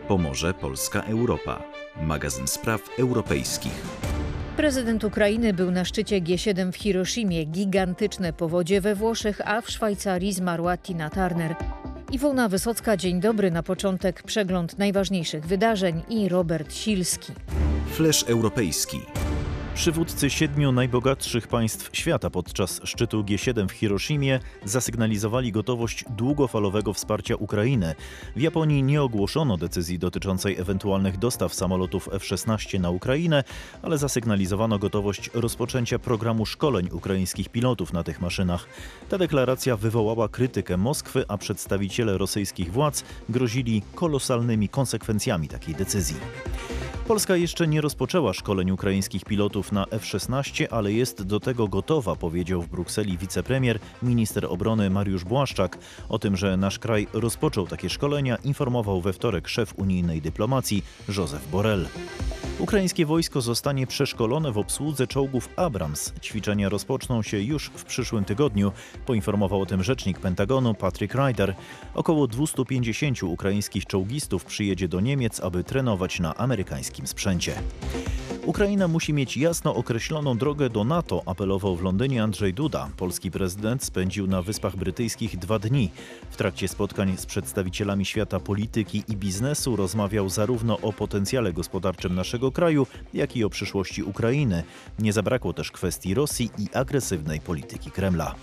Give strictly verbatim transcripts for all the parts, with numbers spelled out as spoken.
Pomoże Polska Europa. Magazyn spraw europejskich. Prezydent Ukrainy był na szczycie G siedem w Hiroshimie, gigantyczne powodzie we Włoszech, a w Szwajcarii zmarła Tina Turner. Iwona Wysocka, dzień dobry. Na początek przegląd najważniejszych wydarzeń i Robert Silski. Flash europejski. Przywódcy siedmiu najbogatszych państw świata podczas szczytu G siedem w Hiroshimie zasygnalizowali gotowość długofalowego wsparcia Ukrainy. W Japonii nie ogłoszono decyzji dotyczącej ewentualnych dostaw samolotów F szesnaście na Ukrainę, ale zasygnalizowano gotowość rozpoczęcia programu szkoleń ukraińskich pilotów na tych maszynach. Ta deklaracja wywołała krytykę Moskwy, a przedstawiciele rosyjskich władz grozili kolosalnymi konsekwencjami takiej decyzji. Polska jeszcze nie rozpoczęła szkoleń ukraińskich pilotów na F szesnaście, ale jest do tego gotowa, powiedział w Brukseli wicepremier, minister obrony Mariusz Błaszczak. O tym, że nasz kraj rozpoczął takie szkolenia, informował we wtorek szef unijnej dyplomacji Josep Borrell. Ukraińskie wojsko zostanie przeszkolone w obsłudze czołgów Abrams. Ćwiczenia rozpoczną się już w przyszłym tygodniu, poinformował o tym rzecznik Pentagonu Patrick Ryder. Około dwieście pięćdziesiąt ukraińskich czołgistów przyjedzie do Niemiec, aby trenować na amerykańskim sprzęcie. Ukraina musi mieć jasno określoną drogę do NATO, apelował w Londynie Andrzej Duda. Polski prezydent spędził na Wyspach Brytyjskich dwa dni. W trakcie spotkań z przedstawicielami świata polityki i biznesu rozmawiał zarówno o potencjale gospodarczym naszego kraju, jak i o przyszłości Ukrainy. Nie zabrakło też kwestii Rosji i agresywnej polityki Kremla.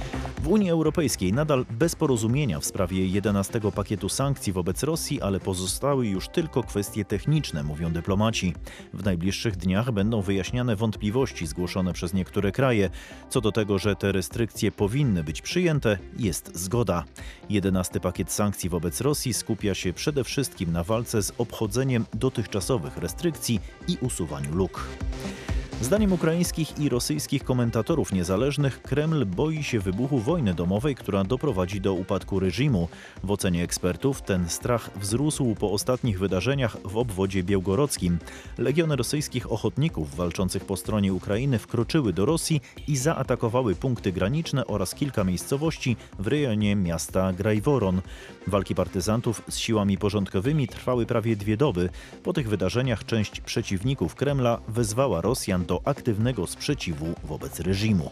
W Unii Europejskiej nadal bez porozumienia w sprawie jedenastego pakietu sankcji wobec Rosji, ale pozostały już tylko kwestie techniczne, mówią dyplomaci. W najbliższych dniach będą wyjaśniane wątpliwości zgłoszone przez niektóre kraje. Co do tego, że te restrykcje powinny być przyjęte, jest zgoda. Jedenasty pakiet sankcji wobec Rosji skupia się przede wszystkim na walce z obchodzeniem dotychczasowych restrykcji i usuwaniu luk. Zdaniem ukraińskich i rosyjskich komentatorów niezależnych Kreml boi się wybuchu wojny domowej, która doprowadzi do upadku reżimu. W ocenie ekspertów ten strach wzrósł po ostatnich wydarzeniach w obwodzie białgorodzkim. Legiony rosyjskich ochotników walczących po stronie Ukrainy wkroczyły do Rosji i zaatakowały punkty graniczne oraz kilka miejscowości w rejonie miasta Grajworon. Walki partyzantów z siłami porządkowymi trwały prawie dwie doby. Po tych wydarzeniach część przeciwników Kremla wezwała Rosjan do aktywnego sprzeciwu wobec reżimu.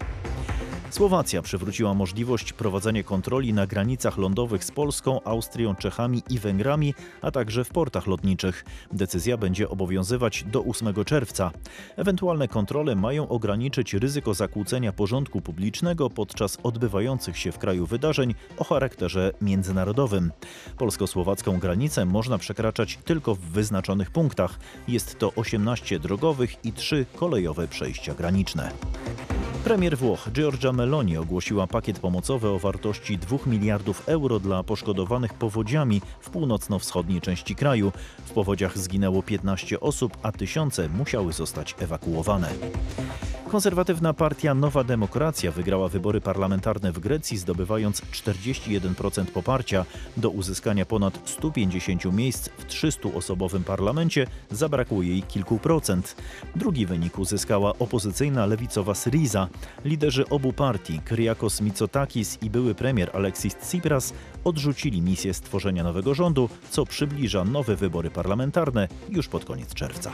Słowacja przywróciła możliwość prowadzenia kontroli na granicach lądowych z Polską, Austrią, Czechami i Węgrami, a także w portach lotniczych. Decyzja będzie obowiązywać do ósmego czerwca. Ewentualne kontrole mają ograniczyć ryzyko zakłócenia porządku publicznego podczas odbywających się w kraju wydarzeń o charakterze międzynarodowym. Polsko-słowacką granicę można przekraczać tylko w wyznaczonych punktach. Jest to osiemnaście drogowych i trzy kolejowe przejścia graniczne. Premier Włoch Giorgia Meloni ogłosiła pakiet pomocowy o wartości dwóch miliardów euro dla poszkodowanych powodziami w północno-wschodniej części kraju. W powodziach zginęło piętnaście osób, a tysiące musiały zostać ewakuowane. Konserwatywna partia Nowa Demokracja wygrała wybory parlamentarne w Grecji, zdobywając czterdzieści jeden procent poparcia. Do uzyskania ponad stu pięćdziesięciu miejsc w trzystuosobowym parlamencie zabrakło jej kilku procent. Drugi wynik uzyskała opozycyjna lewicowa Syriza. Liderzy obu partii, Kyriakos Mitsotakis i były premier Alexis Tsipras, odrzucili misję stworzenia nowego rządu, co przybliża nowe wybory parlamentarne już pod koniec czerwca.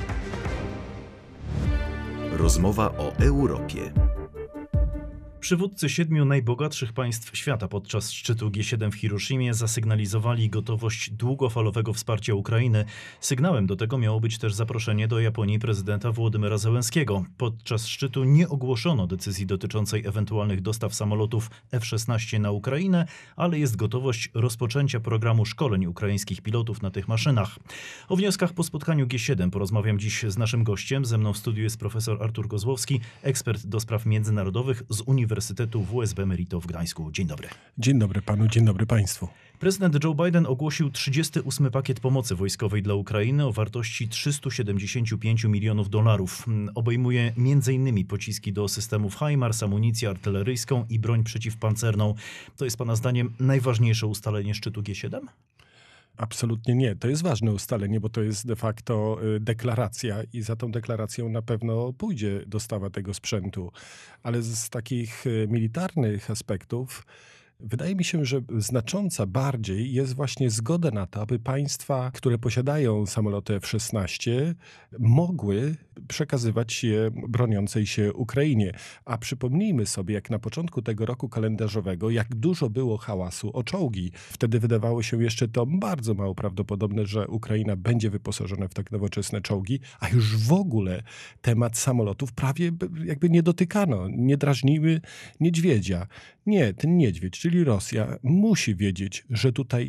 Rozmowa o Europie. Przywódcy siedmiu najbogatszych państw świata podczas szczytu G siedem w Hiroshimie zasygnalizowali gotowość długofalowego wsparcia Ukrainy. Sygnałem do tego miało być też zaproszenie do Japonii prezydenta Wołodymyra Zełenskiego. Podczas szczytu nie ogłoszono decyzji dotyczącej ewentualnych dostaw samolotów F szesnaście na Ukrainę, ale jest gotowość rozpoczęcia programu szkoleń ukraińskich pilotów na tych maszynach. O wnioskach po spotkaniu G siedem porozmawiam dziś z naszym gościem. Ze mną w studiu jest profesor Artur Kozłowski, ekspert do spraw międzynarodowych z Uniwersytetu Uniwersytetu W S B Merito w Gdańsku. Dzień dobry. Dzień dobry panu, dzień dobry państwu. Prezydent Joe Biden ogłosił trzydziesty ósmy pakiet pomocy wojskowej dla Ukrainy o wartości trzystu siedemdziesięciu pięciu milionów dolarów. Obejmuje między innymi pociski do systemów HIMARS, amunicję artyleryjską i broń przeciwpancerną. To jest pana zdaniem najważniejsze ustalenie szczytu G siedem? Absolutnie nie. To jest ważne ustalenie, bo to jest de facto deklaracja i za tą deklaracją na pewno pójdzie dostawa tego sprzętu. Ale z takich militarnych aspektów Wydaje mi się, że znacząca bardziej jest właśnie zgoda na to, aby państwa, które posiadają samoloty F szesnaście, mogły przekazywać je broniącej się Ukrainie. A przypomnijmy sobie, jak na początku tego roku kalendarzowego, jak dużo było hałasu o czołgi. Wtedy wydawało się jeszcze to bardzo mało prawdopodobne, że Ukraina będzie wyposażona w tak nowoczesne czołgi, a już w ogóle temat samolotów prawie jakby nie dotykano. Nie drażniły niedźwiedzia. Nie, ten niedźwiedź, czyli Rosja, musi wiedzieć, że tutaj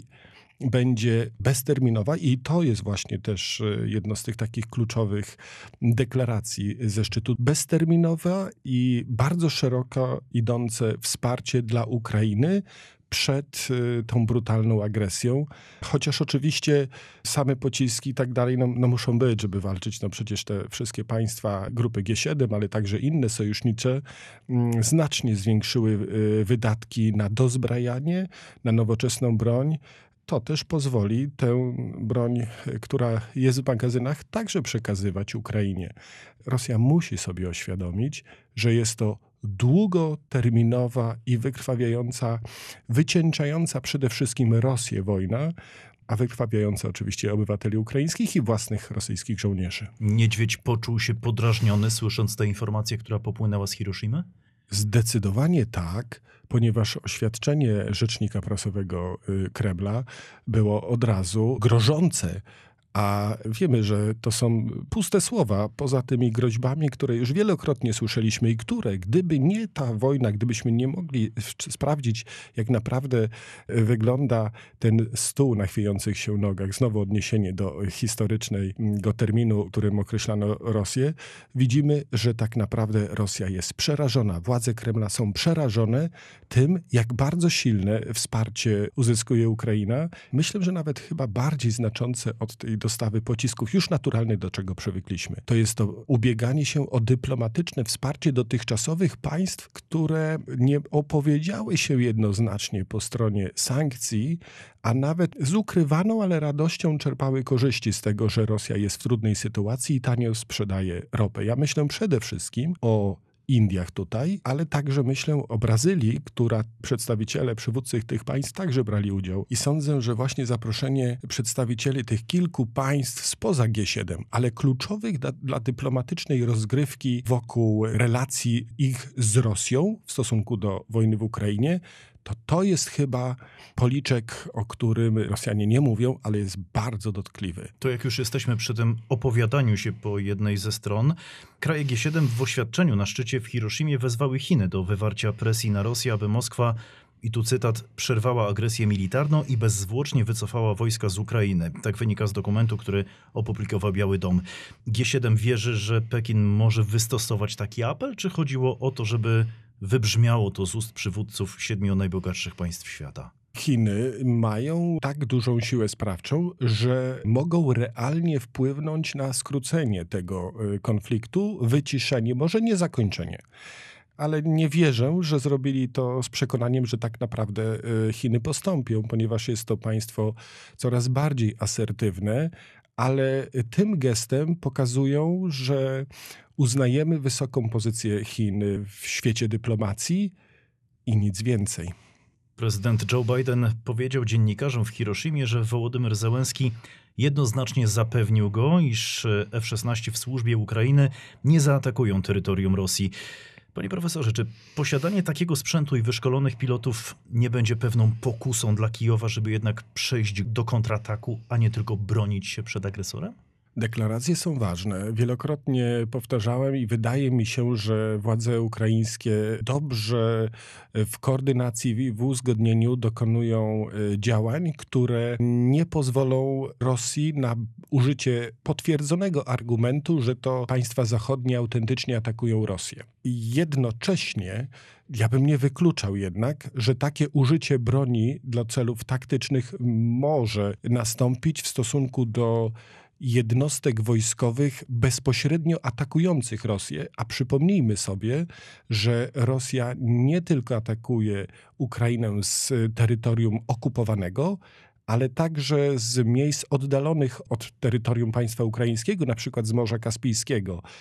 będzie bezterminowa i to jest właśnie też jedno z tych takich kluczowych deklaracji ze szczytu. Bezterminowa i bardzo szeroko idące wsparcie dla Ukrainy przed tą brutalną agresją. Chociaż oczywiście same pociski i tak dalej no, no muszą być, żeby walczyć. No przecież te wszystkie państwa grupy G siedem, ale także inne sojusznicze mm, znacznie zwiększyły y, wydatki na dozbrajanie, na nowoczesną broń. To też pozwoli tę broń, która jest w magazynach, także przekazywać Ukrainie. Rosja musi sobie oświadomić, że jest to długoterminowa i wykrwawiająca, wycieńczająca przede wszystkim Rosję wojna, a wykrwawiająca oczywiście obywateli ukraińskich i własnych rosyjskich żołnierzy. Niedźwiedź poczuł się podrażniony, słysząc tę informację, która popłynęła z Hiroshimy? Zdecydowanie tak, ponieważ oświadczenie rzecznika prasowego Kremla było od razu grożące. A wiemy, że to są puste słowa poza tymi groźbami, które już wielokrotnie słyszeliśmy i które, gdyby nie ta wojna, gdybyśmy nie mogli sprawdzić, jak naprawdę wygląda ten stół na chwiejących się nogach, znowu odniesienie do historycznego terminu, którym określano Rosję, widzimy, że tak naprawdę Rosja jest przerażona. Władze Kremla są przerażone tym, jak bardzo silne wsparcie uzyskuje Ukraina. Myślę, że nawet chyba bardziej znaczące od tej dostawy pocisków, już naturalnych, do czego przywykliśmy. To jest to ubieganie się o dyplomatyczne wsparcie dotychczasowych państw, które nie opowiedziały się jednoznacznie po stronie sankcji, a nawet z ukrywaną, ale radością czerpały korzyści z tego, że Rosja jest w trudnej sytuacji i tanio sprzedaje ropę. Ja myślę przede wszystkim o Indiach tutaj, ale także myślę o Brazylii, która przedstawiciele, przywódcy tych państw także brali udział. I sądzę, że właśnie zaproszenie przedstawicieli tych kilku państw spoza G siedem, ale kluczowych dla, dla dyplomatycznej rozgrywki wokół relacji ich z Rosją w stosunku do wojny w Ukrainie, to to jest chyba policzek, o którym Rosjanie nie mówią, ale jest bardzo dotkliwy. To jak już jesteśmy przy tym opowiadaniu się po jednej ze stron, kraje G siedem w oświadczeniu na szczycie w Hiroshimie wezwały Chiny do wywarcia presji na Rosję, aby Moskwa, i tu cytat, przerwała agresję militarną i bezzwłocznie wycofała wojska z Ukrainy. Tak wynika z dokumentu, który opublikował Biały Dom. G siedem wierzy, że Pekin może wystosować taki apel, czy chodziło o to, żeby wybrzmiało to z ust przywódców siedmiu najbogatszych państw świata? Chiny mają tak dużą siłę sprawczą, że mogą realnie wpłynąć na skrócenie tego konfliktu, wyciszenie, może nie zakończenie. Ale nie wierzę, że zrobili to z przekonaniem, że tak naprawdę Chiny postąpią, ponieważ jest to państwo coraz bardziej asertywne, ale tym gestem pokazują, że uznajemy wysoką pozycję Chin w świecie dyplomacji i nic więcej. Prezydent Joe Biden powiedział dziennikarzom w Hiroshimie, że Wołodymyr Zełenski jednoznacznie zapewnił go, iż F szesnaście w służbie Ukrainy nie zaatakują terytorium Rosji. Panie profesorze, czy posiadanie takiego sprzętu i wyszkolonych pilotów nie będzie pewną pokusą dla Kijowa, żeby jednak przejść do kontrataku, a nie tylko bronić się przed agresorem? Deklaracje są ważne. Wielokrotnie powtarzałem i wydaje mi się, że władze ukraińskie dobrze w koordynacji, w uzgodnieniu dokonują działań, które nie pozwolą Rosji na użycie potwierdzonego argumentu, że to państwa zachodnie autentycznie atakują Rosję. Jednocześnie ja bym nie wykluczał jednak, że takie użycie broni dla celów taktycznych może nastąpić w stosunku do jednostek wojskowych bezpośrednio atakujących Rosję, a przypomnijmy sobie, że Rosja nie tylko atakuje Ukrainę z terytorium okupowanego, ale także z miejsc oddalonych od terytorium państwa ukraińskiego, na przykład z Morza Kaspijskiego.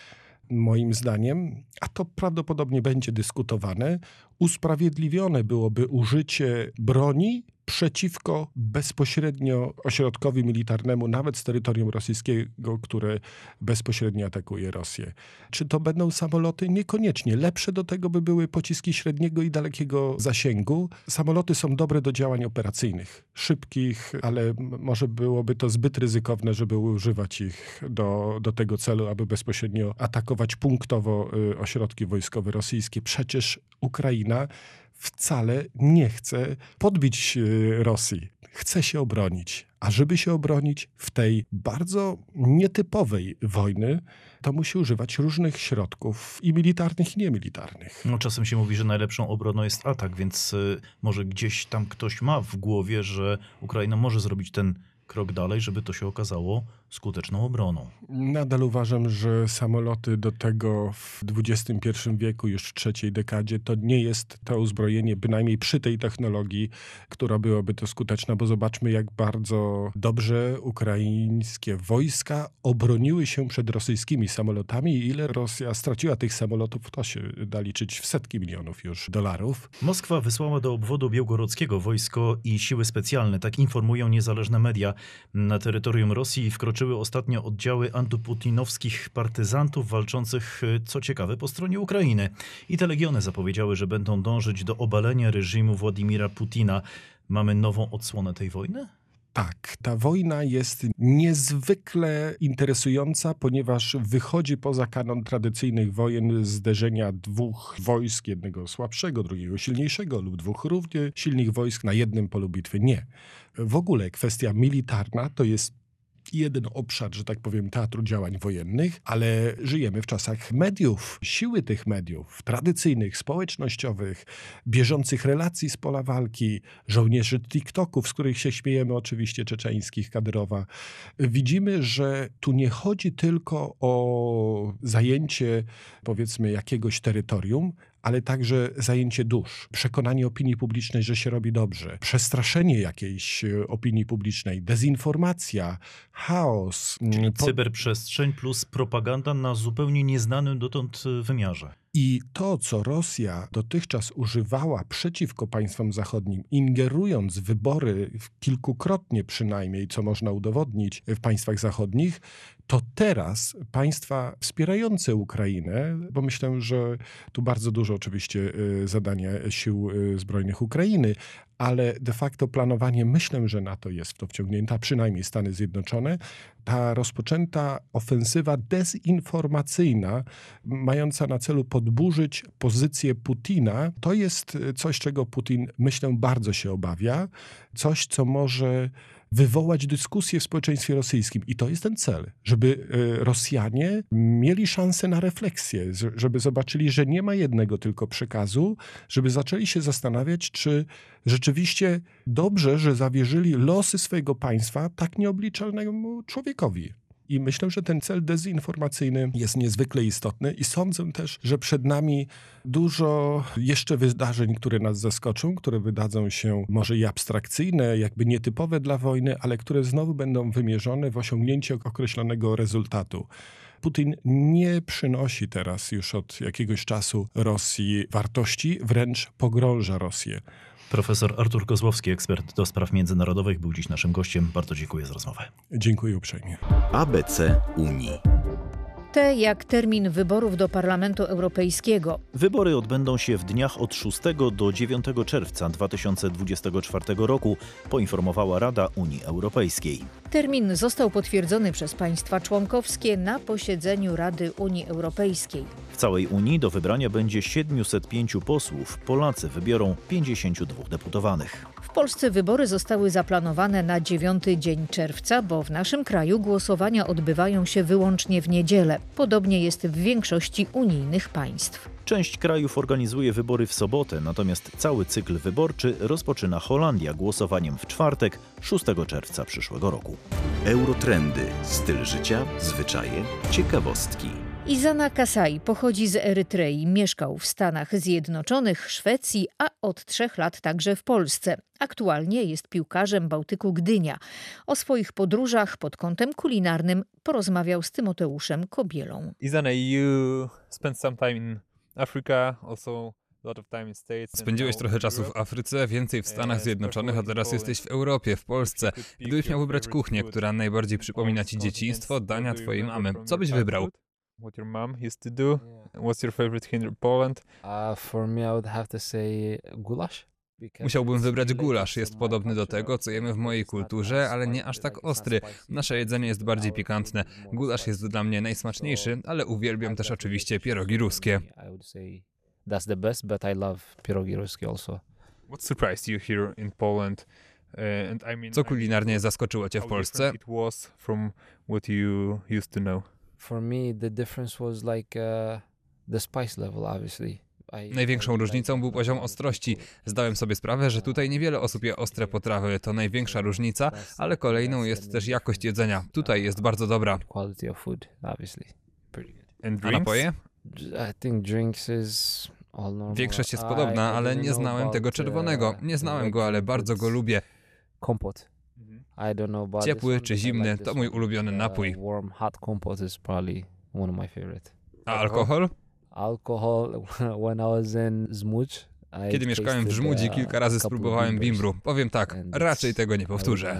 Moim zdaniem, a to prawdopodobnie będzie dyskutowane, usprawiedliwione byłoby użycie broni przeciwko bezpośrednio ośrodkowi militarnemu, nawet z terytorium rosyjskiego, które bezpośrednio atakuje Rosję. Czy to będą samoloty? Niekoniecznie. Lepsze do tego by były pociski średniego i dalekiego zasięgu. Samoloty są dobre do działań operacyjnych, szybkich, ale może byłoby to zbyt ryzykowne, żeby używać ich do, do tego celu, aby bezpośrednio atakować punktowo y, ośrodki wojskowe rosyjskie. Przecież Ukraina wcale nie chce podbić Rosji. Chce się obronić. A żeby się obronić w tej bardzo nietypowej wojny, to musi używać różnych środków i militarnych, i niemilitarnych. No, czasem się mówi, że najlepszą obroną jest atak, więc y, może gdzieś tam ktoś ma w głowie, że Ukraina może zrobić ten krok dalej, żeby to się okazało skuteczną obroną. Nadal uważam, że samoloty do tego w dwudziestym pierwszym wieku, już w trzeciej dekadzie, to nie jest to uzbrojenie, bynajmniej przy tej technologii, która byłaby to skuteczna, bo zobaczmy, jak bardzo dobrze ukraińskie wojska obroniły się przed rosyjskimi samolotami i ile Rosja straciła tych samolotów, to się da liczyć w setki milionów już dolarów. Moskwa wysłała do obwodu białgorodzkiego wojsko i siły specjalne, tak informują niezależne media. Na terytorium Rosji wkroczyły ostatnio oddziały antyputinowskich partyzantów walczących, co ciekawe, po stronie Ukrainy. I te legiony zapowiedziały, że będą dążyć do obalenia reżimu Władimira Putina. Mamy nową odsłonę tej wojny? Tak, ta wojna jest niezwykle interesująca, ponieważ wychodzi poza kanon tradycyjnych wojen zderzenia dwóch wojsk, jednego słabszego, drugiego silniejszego lub dwóch równie silnych wojsk na jednym polu bitwy. Nie. W ogóle kwestia militarna to jest jeden obszar, że tak powiem, teatru działań wojennych, ale żyjemy w czasach mediów, siły tych mediów, tradycyjnych, społecznościowych, bieżących relacji z pola walki, żołnierzy TikToków, z których się śmiejemy oczywiście, czeczeńskich, Kadyrowa. Widzimy, że tu nie chodzi tylko o zajęcie, powiedzmy, jakiegoś terytorium, ale także zajęcie dusz, przekonanie opinii publicznej, że się robi dobrze, przestraszenie jakiejś opinii publicznej, dezinformacja, chaos. Czyli cyberprzestrzeń plus propaganda na zupełnie nieznanym dotąd wymiarze. I to, co Rosja dotychczas używała przeciwko państwom zachodnim, ingerując w wybory kilkukrotnie przynajmniej, co można udowodnić w państwach zachodnich, to teraz państwa wspierające Ukrainę, bo myślę, że tu bardzo dużo oczywiście zadania sił zbrojnych Ukrainy, ale de facto planowanie, myślę, że NATO jest w to wciągnięta, przynajmniej Stany Zjednoczone. Ta rozpoczęta ofensywa dezinformacyjna, mająca na celu podburzyć pozycję Putina, to jest coś, czego Putin, myślę, bardzo się obawia. Coś, co może wywołać dyskusję w społeczeństwie rosyjskim. I to jest ten cel, żeby Rosjanie mieli szansę na refleksję, żeby zobaczyli, że nie ma jednego tylko przekazu, żeby zaczęli się zastanawiać, czy rzeczywiście dobrze, że zawierzyli losy swojego państwa tak nieobliczalnemu człowiekowi. I myślę, że ten cel dezinformacyjny jest niezwykle istotny i sądzę też, że przed nami dużo jeszcze wydarzeń, które nas zaskoczą, które wydadzą się może i abstrakcyjne, jakby nietypowe dla wojny, ale które znowu będą wymierzone w osiągnięcie określonego rezultatu. Putin nie przynosi teraz już od jakiegoś czasu Rosji wartości, wręcz pogrąża Rosję. Profesor Artur Kozłowski, ekspert do spraw międzynarodowych, był dziś naszym gościem. Bardzo dziękuję za rozmowę. Dziękuję uprzejmie. A B C Unii. T jak termin wyborów do Parlamentu Europejskiego. Wybory odbędą się w dniach od szóstego do dziewiątego czerwca dwa tysiące dwudziestego czwartego roku, poinformowała Rada Unii Europejskiej. Termin został potwierdzony przez państwa członkowskie na posiedzeniu Rady Unii Europejskiej. W całej Unii do wybrania będzie siedmiuset pięciu posłów. Polacy wybiorą pięćdziesięciu dwóch deputowanych. W Polsce wybory zostały zaplanowane na dziewiąty dzień czerwca, bo w naszym kraju głosowania odbywają się wyłącznie w niedzielę. Podobnie jest w większości unijnych państw. Część krajów organizuje wybory w sobotę, natomiast cały cykl wyborczy rozpoczyna Holandia głosowaniem w czwartek, szóstego czerwca przyszłego roku. Eurotrendy. Styl życia, zwyczaje, ciekawostki. Izana Kasai pochodzi z Erytrei, mieszkał w Stanach Zjednoczonych, Szwecji, a od trzech lat także w Polsce. Aktualnie jest piłkarzem Bałtyku Gdynia. O swoich podróżach pod kątem kulinarnym porozmawiał z Tymoteuszem Kobielą. Izana, you spent some time in Africa, also a lot of time in States. Spędziłeś trochę czasu w Afryce, więcej w Stanach Zjednoczonych, a teraz jesteś w Europie, w Polsce. Gdybyś miał wybrać kuchnię, która najbardziej przypomina ci dzieciństwo, dania twojej mamy, co byś wybrał? What your mom used to do? What's your favorite here in Poland? Uh, for me, I would have to say goulash. Musiałbym wybrać gulasz. Jest podobny do tego, co jemy w mojej kulturze, ale nie aż tak ostry. Nasze jedzenie jest bardziej pikantne. Gulasz jest dla mnie najsmaczniejszy, ale uwielbiam też oczywiście pierogi ruskie. That's the best, but I love pierogi ruskie also. What surprised you here in Poland? Uh, and I mean, Co kulinarnie zaskoczyło cię w Polsce? It was from what you used to know. For me, the difference was like uh, the spice level, obviously. Największą różnicą był poziom ostrości. Zdałem sobie sprawę, że tutaj niewiele osób je ostre potrawy. To największa różnica, ale kolejną jest też jakość jedzenia. Tutaj jest bardzo dobra. Quality of food, obviously. And A napoje? I think drinks is all normal. Większość jest podobna, ale nie znałem tego czerwonego. Nie znałem go, ale bardzo go lubię. Kompot. I don't know about Ciepły czy zimny, to mój ulubiony napój. Warm, hot kompot is probably one of my favorite. A alkohol? Alcohol, when I was in Żmudź. Kiedy mieszkałem w Żmudzi, kilka razy spróbowałem bimbru. Powiem tak, raczej tego nie powtórzę.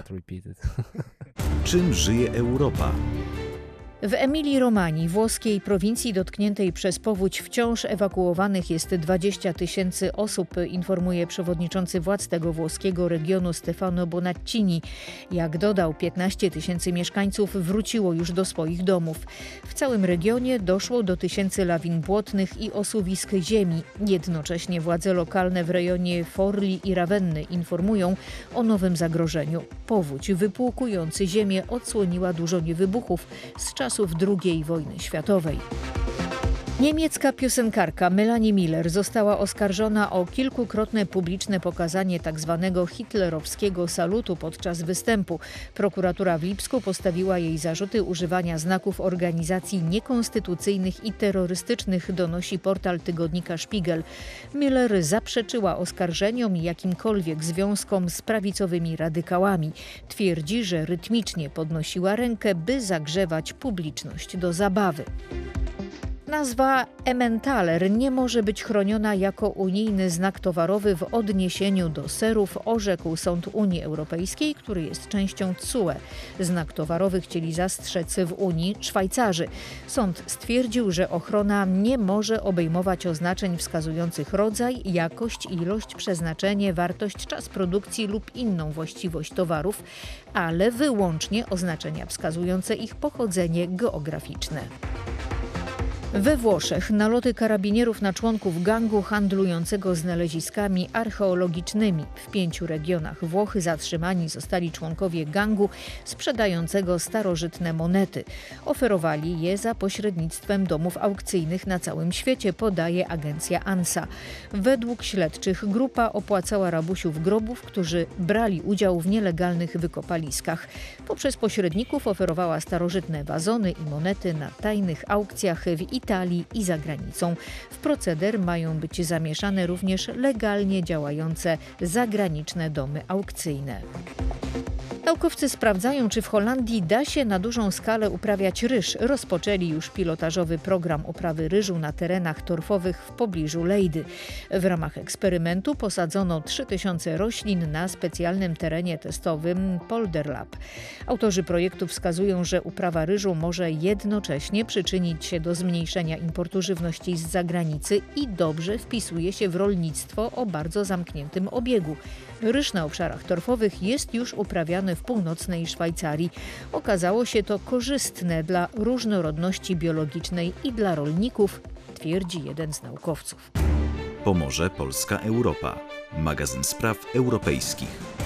Czym żyje Europa? W Emilii-Romanii, włoskiej prowincji dotkniętej przez powódź, wciąż ewakuowanych jest dwadzieścia tysięcy osób, informuje przewodniczący władz tego włoskiego regionu Stefano Bonaccini. Jak dodał, piętnaście tysięcy mieszkańców wróciło już do swoich domów. W całym regionie doszło do tysięcy lawin błotnych i osuwisk ziemi. Jednocześnie władze lokalne w rejonie Forli i Ravenny informują o nowym zagrożeniu. Powódź wypłukujący ziemię odsłoniła dużo niewybuchów z czasów drugiej wojny światowej. Niemiecka piosenkarka Melanie Miller została oskarżona o kilkukrotne publiczne pokazanie tzw. hitlerowskiego salutu podczas występu. Prokuratura w Lipsku postawiła jej zarzuty używania znaków organizacji niekonstytucyjnych i terrorystycznych, donosi portal tygodnika Spiegel. Miller zaprzeczyła oskarżeniom i jakimkolwiek związkom z prawicowymi radykałami. Twierdzi, że rytmicznie podnosiła rękę, by zagrzewać publiczność do zabawy. Nazwa Emmentaler nie może być chroniona jako unijny znak towarowy w odniesieniu do serów, orzekł Sąd Unii Europejskiej, który jest częścią T S U E. Znak towarowy chcieli zastrzec w Unii Szwajcarzy. Sąd stwierdził, że ochrona nie może obejmować oznaczeń wskazujących rodzaj, jakość, ilość, przeznaczenie, wartość, czas produkcji lub inną właściwość towarów, ale wyłącznie oznaczenia wskazujące ich pochodzenie geograficzne. We Włoszech naloty karabinierów na członków gangu handlującego znaleziskami archeologicznymi. W pięciu regionach Włochy zatrzymani zostali członkowie gangu sprzedającego starożytne monety. Oferowali je za pośrednictwem domów aukcyjnych na całym świecie, podaje agencja ANSA. Według śledczych grupa opłacała rabusiów grobów, którzy brali udział w nielegalnych wykopaliskach. Poprzez pośredników oferowała starożytne wazony i monety na tajnych aukcjach w Italii. Italii i za granicą. W proceder mają być zamieszane również legalnie działające zagraniczne domy aukcyjne. Naukowcy sprawdzają, czy w Holandii da się na dużą skalę uprawiać ryż. Rozpoczęli już pilotażowy program uprawy ryżu na terenach torfowych w pobliżu Leydy. W ramach eksperymentu posadzono trzy tysiące roślin na specjalnym terenie testowym Polderlab. Autorzy projektu wskazują, że uprawa ryżu może jednocześnie przyczynić się do zmniejszenia importu żywności z zagranicy i dobrze wpisuje się w rolnictwo o bardzo zamkniętym obiegu. Ryż na obszarach torfowych jest już uprawiany w północnej Szwajcarii. Okazało się to korzystne dla różnorodności biologicznej i dla rolników, twierdzi jeden z naukowców. Pomoże Polska Europa. Magazyn spraw europejskich.